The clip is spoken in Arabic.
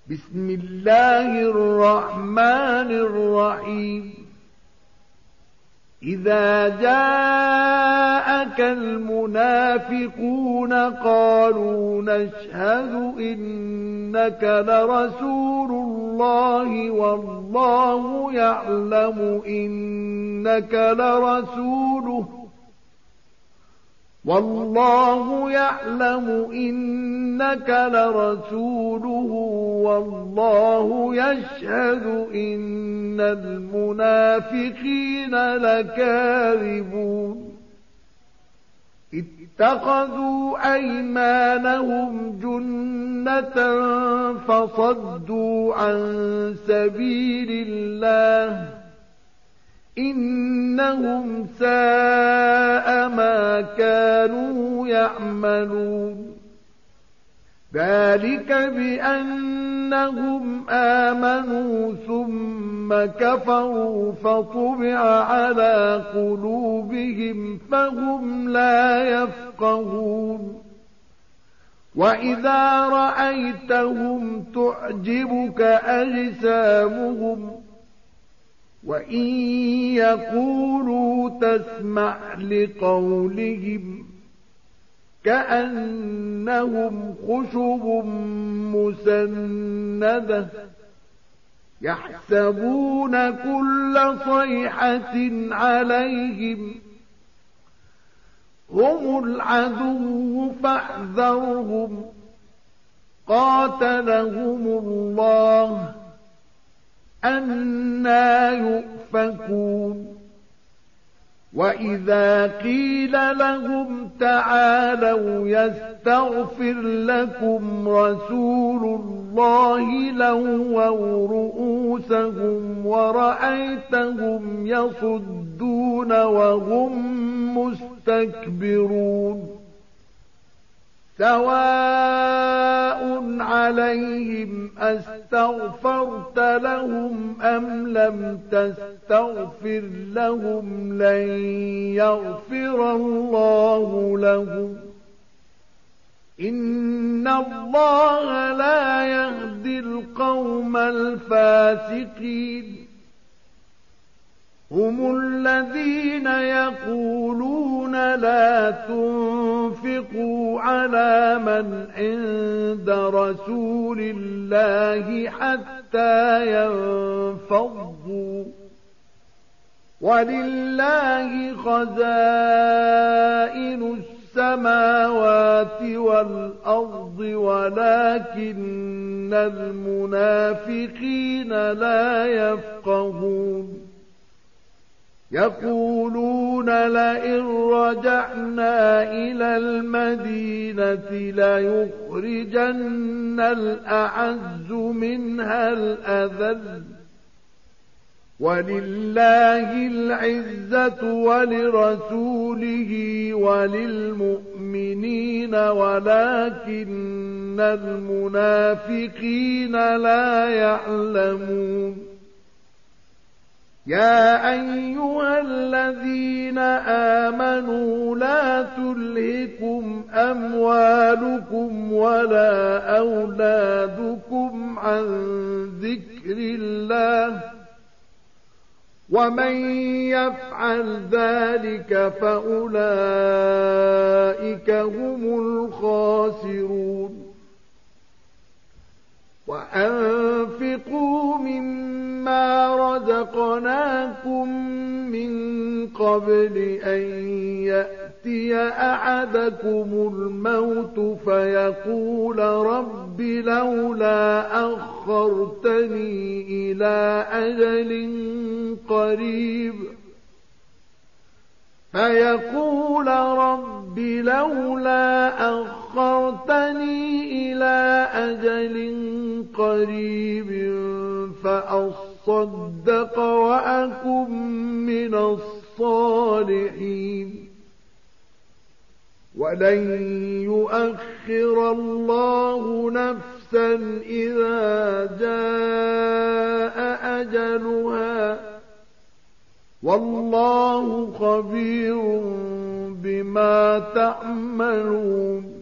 بسم الله الرحمن الرحيم. إذا جاءك المنافقون قالوا نشهد إنك لرسول الله والله يعلم إنك لرسوله والله يشهد إن المنافقين لكاذبون. اتخذوا أيمانهم جنة فصدوا عن سبيل الله إنهم ساء ما كانوا يعملون. ذلك بأنهم آمنوا ثم كفروا فطبع على قلوبهم فهم لا يفقهون. وإذا رأيتهم تعجبك أجسامهم وإن يقولوا تسمع لقولهم كأنهم خشب مسندة يحسبون كل صيحة عليهم هم العدو فاحذرهم قاتلهم الله أنى يؤفكون. وإذا قيل لهم تعالوا يستغفر لكم رسول الله لووا رؤوسهم ورأيتهم يصدون وهم مستكبرون. سواء عليهم أستغفرت لهم أم لم تستغفر لهم لن يغفر الله لهم إن الله لا يهدي القوم الفاسقين. هم الذين يقولون لا تنفقوا على من عند رسول الله حتى ينفضوا ولله خزائن السماوات والأرض ولكن المنافقين لا يفقهون. يقولون لئن رجعنا إلى المدينة ليخرجن الأعز منها الأذل ولله العزة ولرسوله وللمؤمنين ولكن المنافقين لا يعلمون. يا أيها الذين آمنوا لا تلهكم أموالكم ولا أولادكم عن ذكر الله ومن يفعل ذلك فأولئك هم الخاسرون. وأنفقوا مما رزقناكم من قبل أن يأتي أحدكم الموت فيقول رب لولا أخرتني إلى أجل قريب فأصدق وأكن من الصالحين. ولن يؤخر الله نفسا إذا جاء أجلها والله خبير بما تعملون.